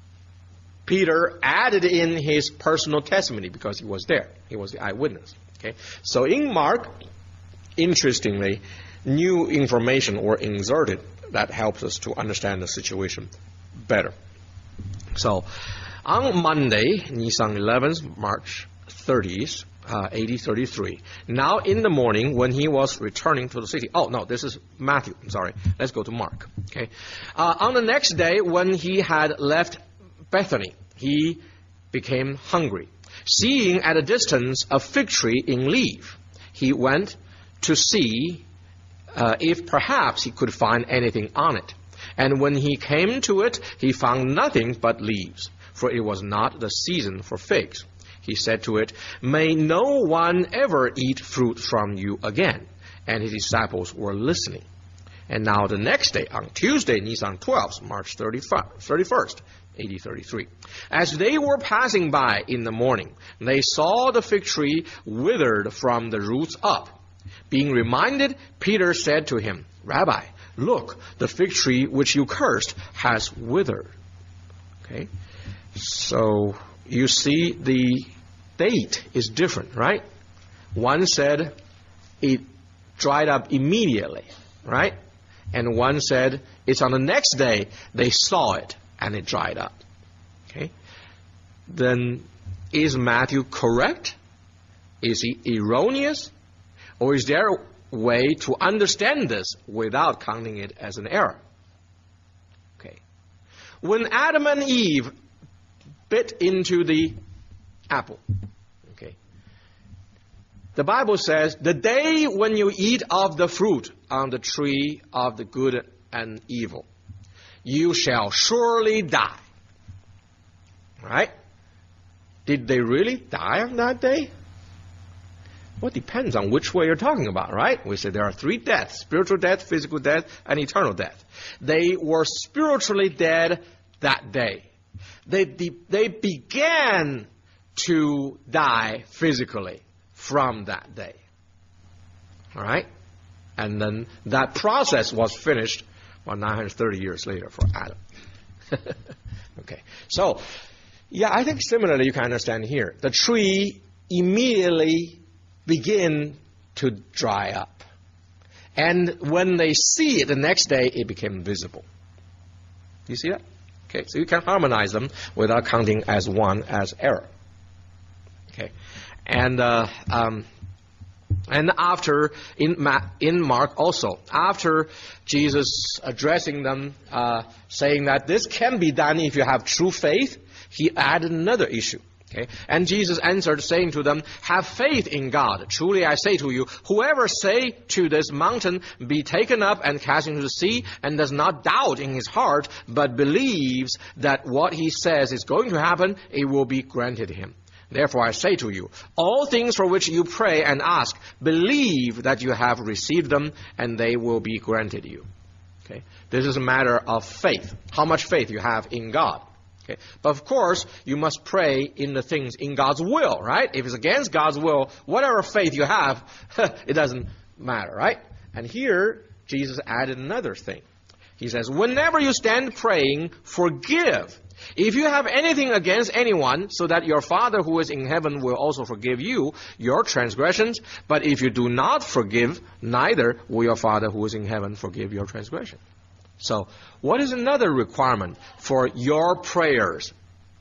Speaker 1: Peter added in his personal testimony because he was there. He was the eyewitness. Okay. So in Mark, interestingly, new information were inserted that helps us to understand the situation better. So on Monday, Nisan eleventh, March thirtieth, uh, A D thirty-three. Now in the morning when he was returning to the city. Oh, no, this is Matthew. I'm sorry. Let's go to Mark. Okay. Uh, on the next day when he had left Bethany, he became hungry. Seeing at a distance a fig tree in leaf, he went to see uh, if perhaps he could find anything on it. And when he came to it, he found nothing but leaves, for it was not the season for figs. He said to it, "May no one ever eat fruit from you again." And his disciples were listening. And now the next day, on Tuesday, Nisan twelfth, March thirty-first, A D thirty-three. As they were passing by in the morning, they saw the fig tree withered from the roots up. Being reminded, Peter said to him, "Rabbi, look, the fig tree which you cursed has withered." Okay, so you see the date is different, right? One said it dried up immediately, right? And one said it's on the next day they saw it and it dried up. Okay, then is Matthew correct? Is he erroneous? Or is there a way to understand this without counting it as an error? Okay. When Adam and Eve bit into the apple, okay, the Bible says, "The day when you eat of the fruit on the tree of the good and evil, you shall surely die." Right? Did they really die on that day? Well, it depends on which way you're talking about, right? We say there are three deaths: spiritual death, physical death, and eternal death. They were spiritually dead that day. They, they began to die physically from that day. All right? And then that process was finished well, nine hundred thirty years later for Adam. Okay. So, yeah, I think similarly you can understand here. The tree immediately begin to dry up. And when they see it the next day, it became visible. You see that? Okay, so you can harmonize them without counting as one as error. Okay, and uh, um, and after in Ma- in Mark also, after Jesus addressing them, uh, saying that this can be done if you have true faith, he added another issue. Okay. And Jesus answered, saying to them, "Have faith in God. Truly I say to you, whoever say to this mountain, be taken up and cast into the sea, and does not doubt in his heart, but believes that what he says is going to happen, it will be granted him. Therefore I say to you, all things for which you pray and ask, believe that you have received them, and they will be granted you." Okay. This is a matter of faith. How much faith you have in God. Okay. But of course, you must pray in the things in God's will, right? If it's against God's will, whatever faith you have, it doesn't matter, right? And here, Jesus added another thing. He says, whenever you stand praying, forgive. If you have anything against anyone, so that your Father who is in heaven will also forgive you your transgressions. But if you do not forgive, neither will your Father who is in heaven forgive your transgression. So, what is another requirement for your prayers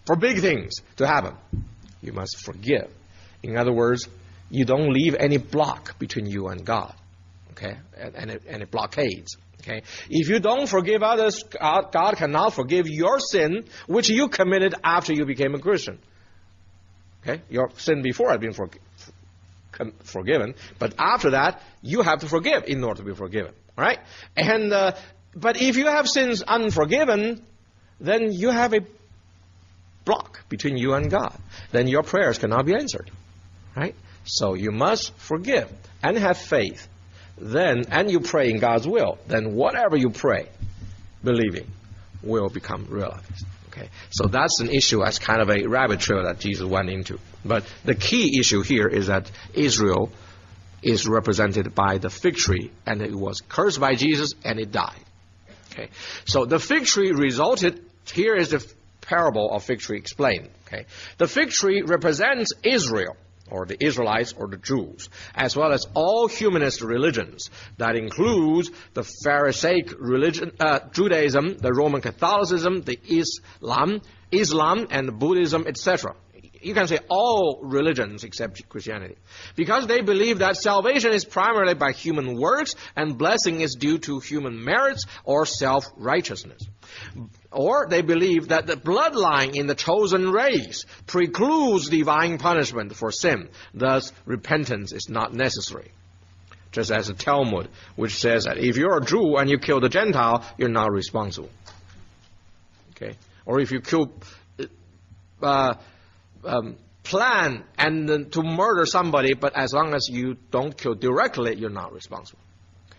Speaker 1: for big things to happen, you must forgive. In other words, you don't leave any block between you and God, okay, and, and, it, and it blockades. Okay, if you don't forgive others, God, God cannot forgive your sin, which you committed after you became a Christian. Okay, your sin before had been for, for, forgiven, but after that, you have to forgive in order to be forgiven. All right, and uh, but if you have sins unforgiven, then you have a block between you and God. Then your prayers cannot be answered. Right? So you must forgive and have faith. Then, and you pray in God's will, then whatever you pray, believing, will become realized. Okay? So that's an issue, as kind of a rabbit trail that Jesus went into. But the key issue here is that Israel is represented by the fig tree, and it was cursed by Jesus, and it died. Okay? So the fig tree resulted, here is the parable of fig tree explained. Okay? The fig tree represents Israel, or the Israelites, or the Jews, as well as all humanist religions. That includes the Pharisaic religion, uh, Judaism, the Roman Catholicism, the Islam, Islam, and Buddhism, et cetera. You can say all religions except Christianity, because they believe that salvation is primarily by human works and blessing is due to human merits or self-righteousness. Or they believe that the bloodline in the chosen race precludes divine punishment for sin. Thus, repentance is not necessary. Just as the Talmud, which says that if you're a Jew and you kill the Gentile, you're not responsible. Okay? Or if you kill, uh, um, plan and uh, to murder somebody, but as long as you don't kill directly, you're not responsible. Okay?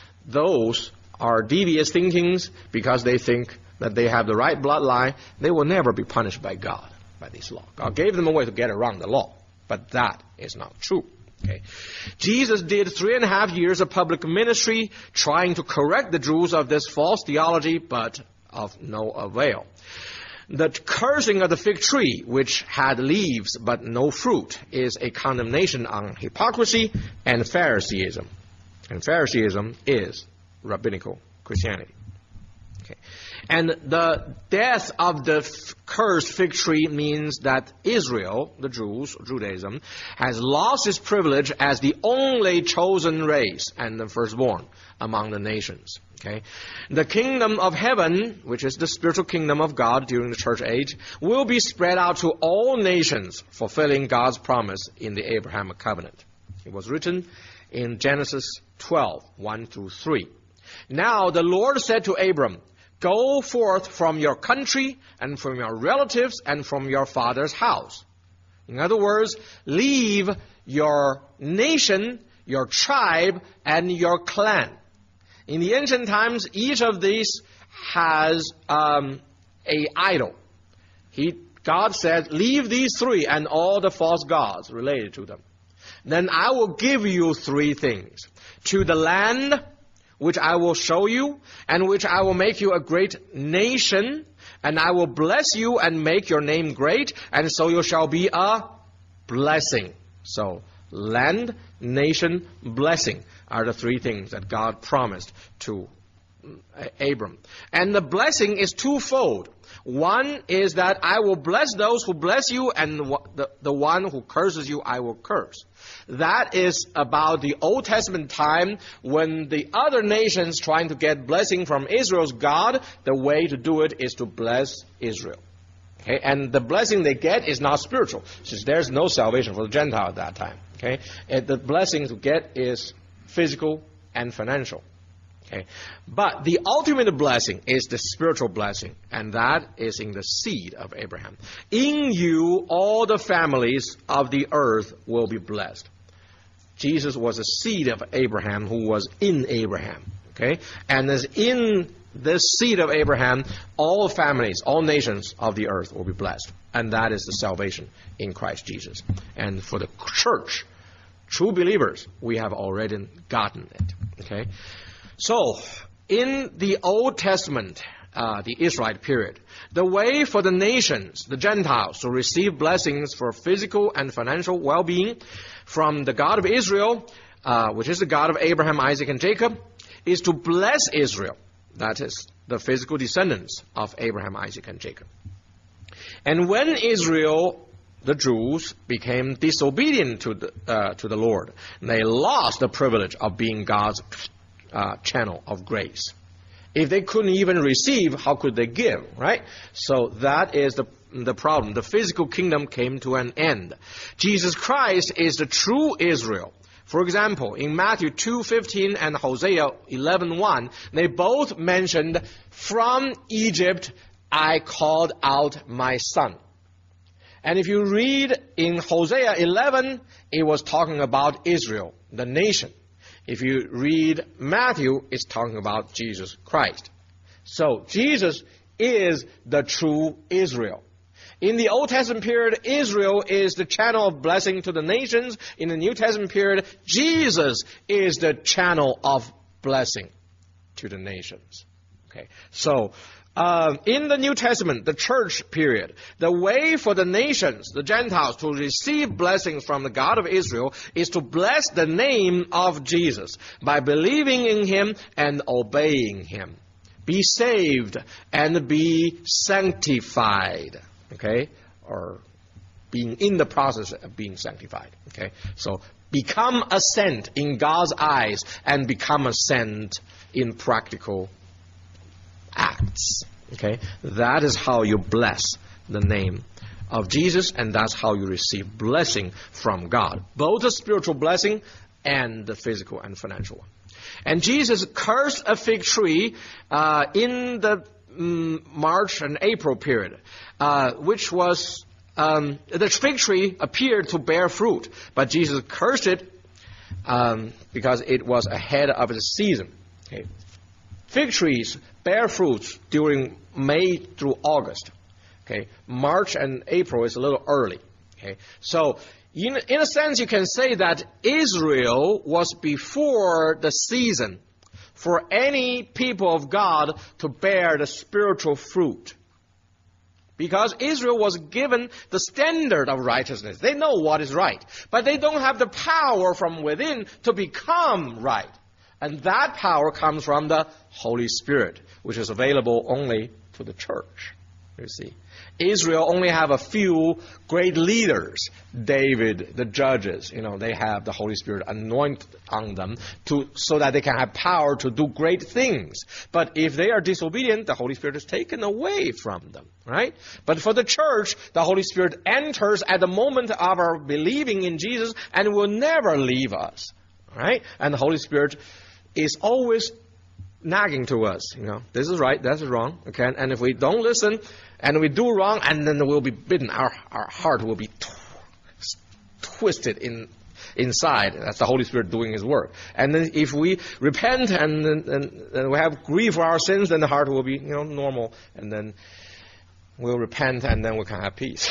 Speaker 1: Those are devious thinkings because they think that they have the right bloodline. They will never be punished by God, by this law. God gave them a way to get around the law, but that is not true. Okay. Jesus did three and a half years of public ministry trying to correct the Jews of this false theology, but of no avail. The cursing of the fig tree, which had leaves but no fruit, is a condemnation on hypocrisy and Phariseeism. And Phariseeism is rabbinical Christianity. Okay. And the death of the f- cursed fig tree means that Israel, the Jews, Judaism, has lost its privilege as the only chosen race and the firstborn among the nations. Okay. The kingdom of heaven, which is the spiritual kingdom of God during the church age, will be spread out to all nations, fulfilling God's promise in the Abrahamic covenant. It was written in Genesis twelve, one through three. Now the Lord said to Abram, "Go forth from your country and from your relatives and from your father's house." In other words, leave your nation, your tribe, and your clan. In the ancient times, each of these has um, a idol. He, God said, leave these three and all the false gods related to them. Then I will give you three things. To the land, which I will show you, and which I will make you a great nation, and I will bless you and make your name great, and so you shall be a blessing. So, land, nation, blessing are the three things that God promised to Abram. And the blessing is twofold. One is that I will bless those who bless you, and the, the one who curses you, I will curse. That is about the Old Testament time when the other nations trying to get blessing from Israel's God, the way to do it is to bless Israel. Okay? And the blessing they get is not spiritual, since there's no salvation for the Gentile at that time. Okay? And the blessing to get is physical and financial. Okay? But the ultimate blessing is the spiritual blessing, and that is in the seed of Abraham. In you, all the families of the earth will be blessed. Jesus was a seed of Abraham who was in Abraham. Okay? And as in this seed of Abraham, all families, all nations of the earth will be blessed. And that is the salvation in Christ Jesus. And for the church, true believers, we have already gotten it. Okay? So, in the Old Testament, uh, the Israelite period, the way for the nations, the Gentiles, to receive blessings for physical and financial well-being from the God of Israel, uh, which is the God of Abraham, Isaac, and Jacob, is to bless Israel. That is the physical descendants of Abraham, Isaac, and Jacob. And when Israel, the Jews, became disobedient to the, uh, to the Lord, they lost the privilege of being God's uh, channel of grace. If they couldn't even receive, how could they give, right? So that is the, the problem. The physical kingdom came to an end. Jesus Christ is the true Israel. For example, in Matthew two fifteen and Hosea eleven one, they both mentioned, "From Egypt I called out my son." And if you read in Hosea eleven, it was talking about Israel, the nation. If you read Matthew, it's talking about Jesus Christ. So Jesus is the true Israel. In the Old Testament period, Israel is the channel of blessing to the nations. In the New Testament period, Jesus is the channel of blessing to the nations. Okay, so uh, in the New Testament, the church period, the way for the nations, the Gentiles, to receive blessings from the God of Israel is to bless the name of Jesus by believing in Him and obeying Him. Be saved and be sanctified. Okay, or being in the process of being sanctified. Okay, so become a saint in God's eyes and become a saint in practical acts. Okay, that is how you bless the name of Jesus, and that's how you receive blessing from God, both the spiritual blessing and the physical and financial one. And Jesus cursed a fig tree uh, in the um, March and April period. Uh, which was, um, the fig tree appeared to bear fruit, but Jesus cursed it um, because it was ahead of the season. Okay. Fig trees bear fruits during May through August. Okay. March and April is a little early. Okay. So, in, in a sense, you can say that Israel was before the season for any people of God to bear the spiritual fruit. Because Israel was given the standard of righteousness. They know what is right. But they don't have the power from within to become right. And that power comes from the Holy Spirit, which is available only to the church. You see, Israel only have a few great leaders. David, the judges, you know, they have the Holy Spirit anointed on them to so that they can have power to do great things. But if they are disobedient, the Holy Spirit is taken away from them, right? But for the church, the Holy Spirit enters at the moment of our believing in Jesus and will never leave us, right? And the Holy Spirit is always nagging to us, you know, this is right, that's wrong, okay? And if we don't listen and we do wrong, and then we'll be bitten, our our heart will be tw- twisted in inside. That's the Holy Spirit doing His work. And then if we repent and, and, and we have grief for our sins, then the heart will be, you know, normal, and then we'll repent and then we can have peace.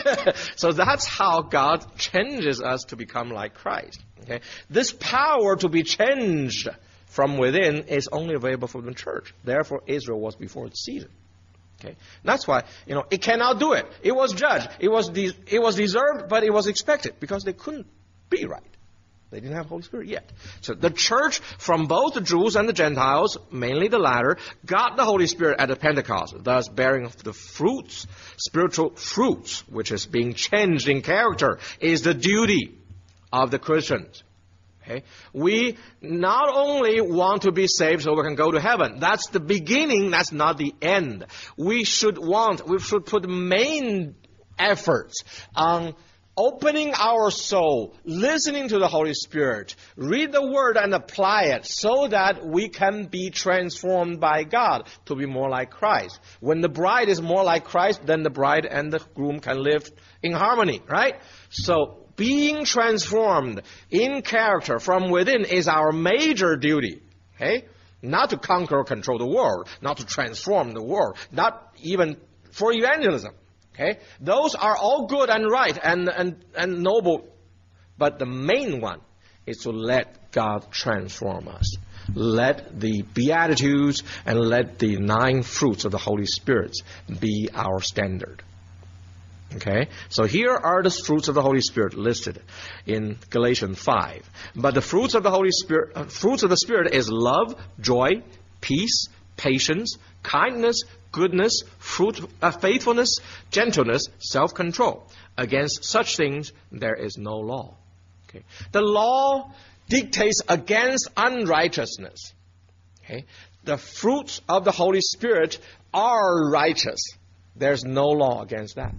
Speaker 1: So that's how God changes us to become like Christ. Okay? This power to be changed from within is only available for the church. Therefore, Israel was before its season. Okay, that's why, you know, it cannot do it. It was judged. It was de- it was deserved, but it was expected because they couldn't be right. They didn't have Holy Spirit yet. So the church, from both the Jews and the Gentiles, mainly the latter, got the Holy Spirit at the Pentecost, thus bearing the fruits, spiritual fruits, which is being changed in character, is the duty of the Christians. Okay? We not only want to be saved so we can go to heaven. That's the beginning. That's not the end. We should want, we should put main efforts on opening our soul, listening to the Holy Spirit, read the Word and apply it so that we can be transformed by God to be more like Christ. When the bride is more like Christ, then the bride and the groom can live in harmony, right? So, being transformed in character from within is our major duty. Okay? Not to conquer or control the world, not to transform the world, not even for evangelism. Okay? Those are all good and right and, and, and noble. But the main one is to let God transform us. Let the Beatitudes and let the nine fruits of the Holy Spirit be our standard. Okay, so here are the fruits of the Holy Spirit listed in Galatians five. But the fruits of the Holy Spirit, uh, fruits of the Spirit is love, joy, peace, patience, kindness, goodness, fruit, uh, faithfulness, gentleness, self-control. Against such things there is no law. Okay? The law dictates against unrighteousness. Okay? The fruits of the Holy Spirit are righteous. There's no law against that.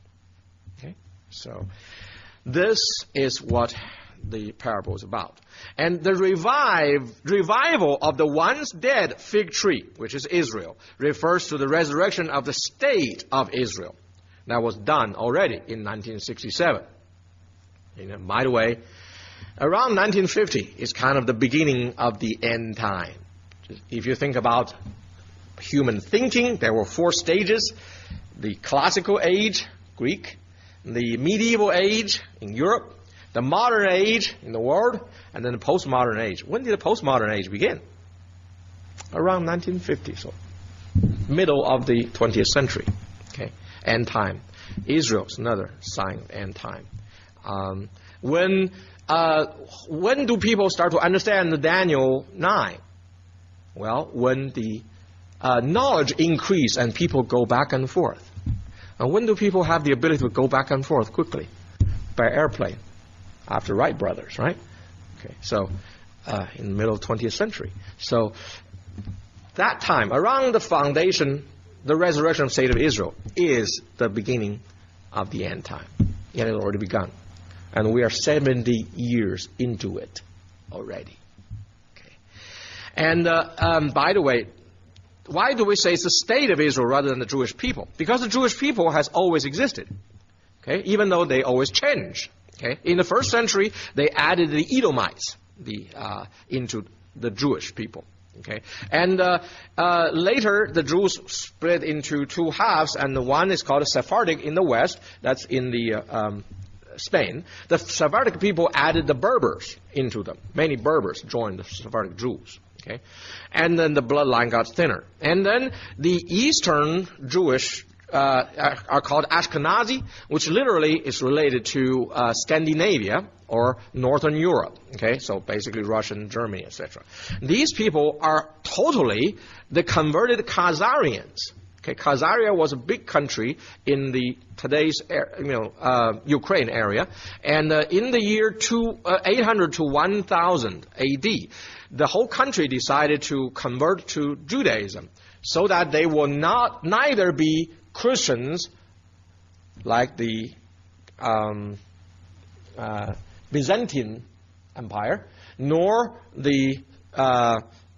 Speaker 1: Okay? So this is what the parable is about. And the revive, revival of the once dead fig tree, which is Israel, refers to the resurrection of the state of Israel. That was done already in nineteen sixty-seven. You know, by the way, around nineteen fifty is kind of the beginning of the end time. If you think about human thinking, there were four stages. The classical age, Greek, the medieval age in Europe, the modern age in the world, and then the postmodern age. When did the postmodern age begin? Around nineteen fifty, so middle of the twentieth century. Okay, end time. Israel is another sign of end time. Um, when uh, when do people start to understand the Daniel nine? Well, when the uh, knowledge increase and people go back and forth. And when do people have the ability to go back and forth quickly? By airplane. After Wright brothers, right? Okay, so uh, in the middle of the twentieth century. So that time, around the foundation, the resurrection of the state of Israel is the beginning of the end time. It has already begun. And we are seventy years into it already. Okay. And uh, um, by the way, why do we say it's the state of Israel rather than the Jewish people? Because the Jewish people has always existed. Okay, even though they always change. Okay, in the first century, they added the Edomites the, uh, into the Jewish people. Okay, and uh, uh, later the Jews split into two halves, and the one is called Sephardic in the west. That's in the uh, um, Spain. The Sephardic people added the Berbers into them. Many Berbers joined the Sephardic Jews. Okay, and then the bloodline got thinner. And then the Eastern Jewish Uh, are called Ashkenazi, which literally is related to uh, Scandinavia or Northern Europe. Okay, so basically Russian, Germany, et cetera. These people are totally the converted Khazarians. Okay, Khazaria was a big country in the today's you know uh, Ukraine area, and uh, in the year two, uh, eight hundred to one thousand A D, the whole country decided to convert to Judaism, so that they will not neither be Christians like the um, uh, Byzantine Empire, nor the uh,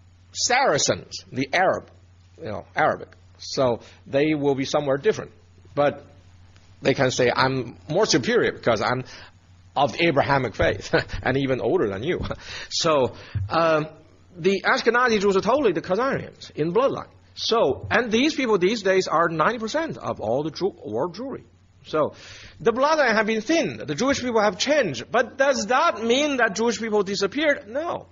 Speaker 1: Saracens, the Arab, you know, Arabic. So they will be somewhere different. But they can say, I'm more superior because I'm of the Abrahamic faith and even older than you. So um, the Ashkenazi Jews are totally the Khazarians in bloodline. So, and these people these days are ninety percent of all the Jew, world Jewry. So, the bloodline have been thinned. The Jewish people have changed. But does that mean that Jewish people disappeared? No.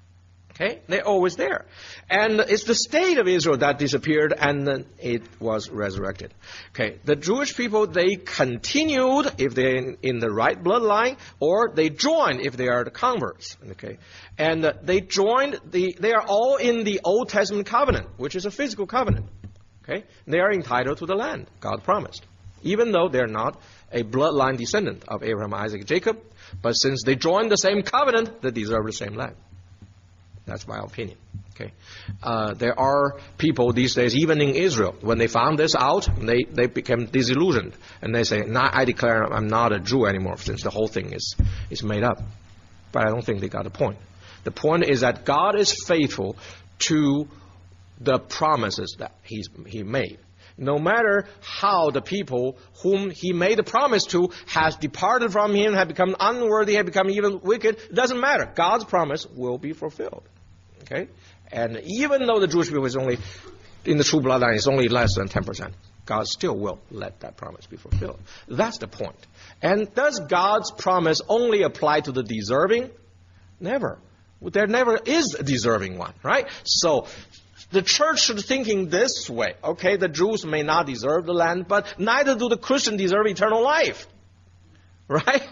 Speaker 1: Okay? They're always there. And it's the state of Israel that disappeared, and then it was resurrected. Okay? The Jewish people, they continued if they're in, in the right bloodline, or they joined if they are the converts. Okay? And uh, they joined, the, they are all in the Old Testament covenant, which is a physical covenant. Okay? They are entitled to the land God promised, even though they're not a bloodline descendant of Abraham, Isaac, Jacob. But since they joined the same covenant, they deserve the same land. That's my opinion. Okay, uh, there are people these days, even in Israel, when they found this out, they, they became disillusioned. And they say, nah, I declare I'm not a Jew anymore since the whole thing is, is made up. But I don't think they got the point. The point is that God is faithful to the promises that he's, he made. No matter how the people whom he made the promise to has departed from him, have become unworthy, have become even wicked, it doesn't matter. God's promise will be fulfilled. Okay? And even though the Jewish people is only, in the true bloodline, is only less than ten percent, God still will let that promise be fulfilled. That's the point. And does God's promise only apply to the deserving? Never. There never is a deserving one, right? So, the church should thinking this way. Okay, the Jews may not deserve the land, but neither do the Christians deserve eternal life. Right?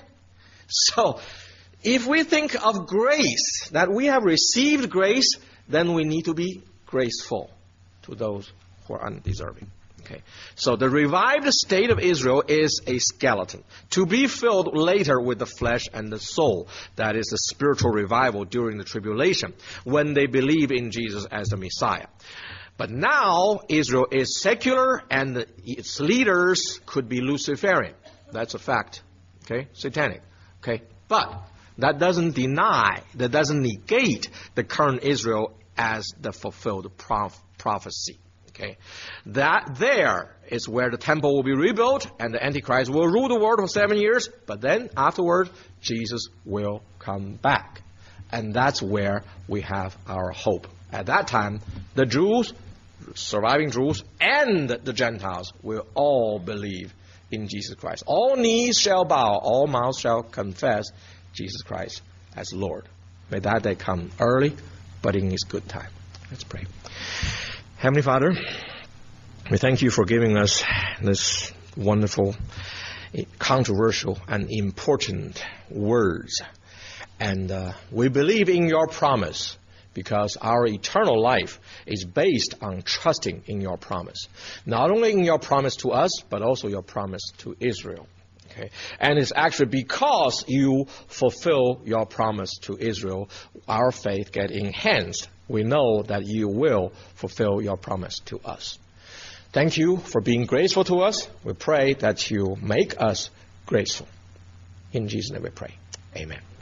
Speaker 1: So, if we think of grace, that we have received grace, then we need to be graceful to those who are undeserving. Okay. So the revived state of Israel is a skeleton, to be filled later with the flesh and the soul. That is the spiritual revival during the tribulation, when they believe in Jesus as the Messiah. But now Israel is secular, and its leaders could be Luciferian. That's a fact. Okay, satanic. Okay, but that doesn't deny, that doesn't negate the current Israel as the fulfilled prof- prophecy. Okay, that there is where the temple will be rebuilt and the Antichrist will rule the world for seven years. But then afterward, Jesus will come back, and that's where we have our hope. At that time, the Jews, surviving Jews, and the Gentiles will all believe in Jesus Christ. All knees shall bow, all mouths shall confess Jesus Christ as Lord. May that day come early, but in His good time. Let's pray. Heavenly Father, we thank You for giving us this wonderful, controversial, and important words. And uh, we believe in Your promise, because our eternal life is based on trusting in Your promise. Not only in Your promise to us, but also Your promise to Israel. Okay? And it's actually because You fulfill Your promise to Israel, our faith gets enhanced. We know that You will fulfill Your promise to us. Thank You for being graceful to us. We pray that You make us graceful. In Jesus' name we pray. Amen.